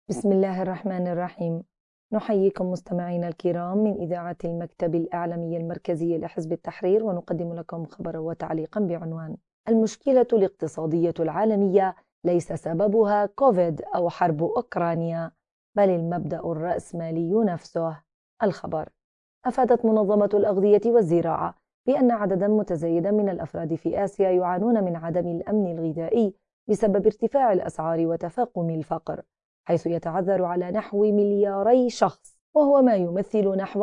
بسم الله الرحمن الرحيم. نحييكم مستمعينا الكرام من إذاعة المكتب الإعلامي المركزي لحزب التحرير، ونقدم لكم خبرا وتعليقا بعنوان: المشكلة الاقتصادية العالمية ليس سببها كوفيد أو حرب أوكرانيا، بل المبدأ الرأسمالي نفسه. الخبر: أفادت منظمة الأغذية والزراعة بأن عددا متزايدا من الأفراد في آسيا يعانون من عدم الأمن الغذائي بسبب ارتفاع الأسعار وتفاقم الفقر، حيث يتعذر على نحو 2 مليار شخص، وهو ما يمثل نحو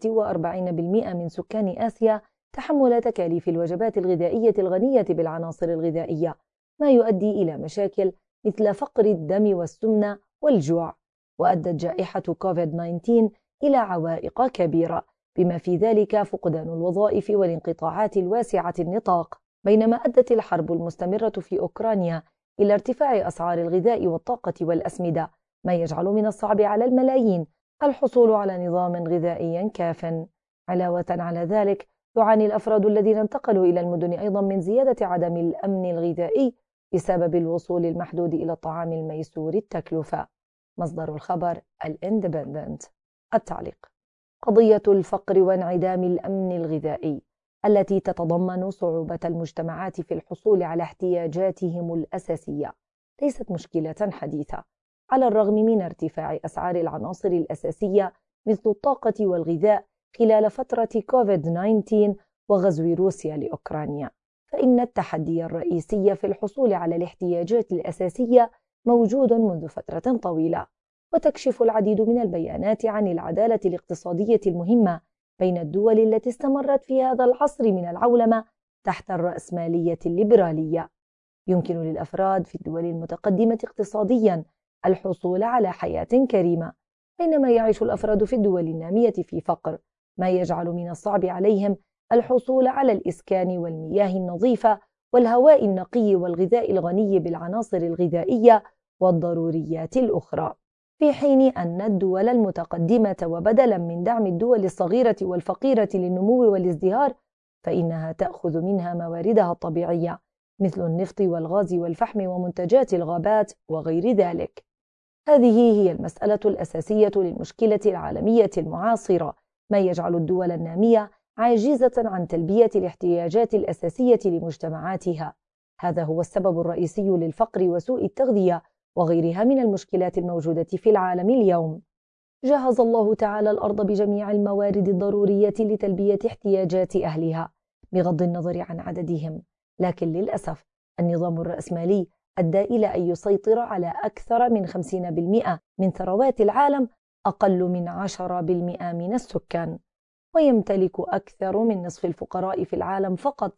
45% من سكان آسيا، تحمل تكاليف الوجبات الغذائية الغنية بالعناصر الغذائية، ما يؤدي إلى مشاكل مثل فقر الدم والسمنة والجوع. وأدت جائحة كوفيد-19 إلى عوائق كبيرة، بما في ذلك فقدان الوظائف والانقطاعات الواسعة النطاق، بينما أدت الحرب المستمرة في أوكرانيا إلى ارتفاع أسعار الغذاء والطاقة والأسمدة، ما يجعل من الصعب على الملايين الحصول على نظام غذائي كاف. علاوة على ذلك، يعاني الأفراد الذين انتقلوا إلى المدن أيضا من زيادة عدم الأمن الغذائي بسبب الوصول المحدود إلى الطعام الميسور التكلفة. مصدر الخبر: الاندبندنت. التعليق: قضية الفقر وانعدام الأمن الغذائي التي تتضمن صعوبة المجتمعات في الحصول على احتياجاتهم الأساسية ليست مشكلة حديثة، على الرغم من ارتفاع أسعار العناصر الأساسية مثل الطاقة والغذاء خلال فترة كوفيد-19 وغزو روسيا لأوكرانيا. فإن التحدي الرئيسي في الحصول على الاحتياجات الأساسية موجود منذ فترة طويلة، وتكشف العديد من البيانات عن العدالة الاقتصادية المهمة بين الدول التي استمرت في هذا العصر من العولمة تحت الرأسمالية الليبرالية. يمكن للأفراد في الدول المتقدمة اقتصادياً الحصول على حياة كريمة، بينما يعيش الأفراد في الدول النامية في فقر، ما يجعل من الصعب عليهم الحصول على الإسكان والمياه النظيفة والهواء النقي والغذاء الغني بالعناصر الغذائية والضروريات الأخرى. في حين أن الدول المتقدمة وبدلاً من دعم الدول الصغيرة والفقيرة للنمو والازدهار، فإنها تأخذ منها مواردها الطبيعية مثل النفط والغاز والفحم ومنتجات الغابات وغير ذلك. هذه هي المسألة الأساسية للمشكلة العالمية المعاصرة، ما يجعل الدول النامية عاجزة عن تلبية الاحتياجات الأساسية لمجتمعاتها. هذا هو السبب الرئيسي للفقر وسوء التغذية وغيرها من المشكلات الموجودة في العالم اليوم. جهز الله تعالى الأرض بجميع الموارد الضرورية لتلبية احتياجات أهلها بغض النظر عن عددهم، لكن للأسف النظام الرأسمالي أدى إلى أن يسيطر على أكثر من 50% من ثروات العالم أقل من 10% من السكان، ويمتلك أكثر من نصف الفقراء في العالم فقط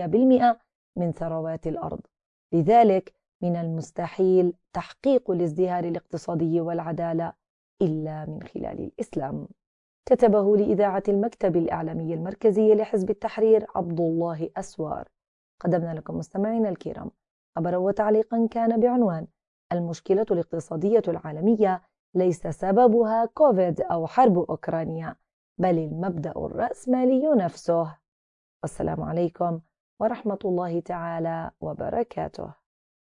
8% من ثروات الأرض. لذلك من المستحيل تحقيق الازدهار الاقتصادي والعدالة إلا من خلال الإسلام. كتبه لإذاعة المكتب الإعلامي المركزي لحزب التحرير عبد الله أسوار. قدمنا لكم مستمعينا الكرام خبرا وتعليقا كان بعنوان: المشكلة الاقتصادية العالمية ليس سببها كوفيد أو حرب أوكرانيا، بل المبدأ الرأسمالي نفسه. والسلام عليكم ورحمة الله تعالى وبركاته.